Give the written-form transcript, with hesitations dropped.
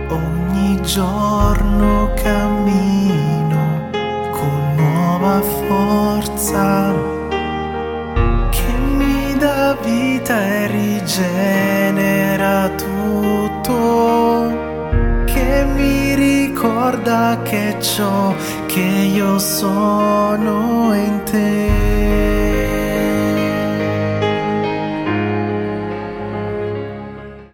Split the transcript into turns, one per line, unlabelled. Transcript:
Ogni giorno cammino con nuova forza che mi dà vita e rigenera tutto, che mi ricorda che ciò che io sono è in te.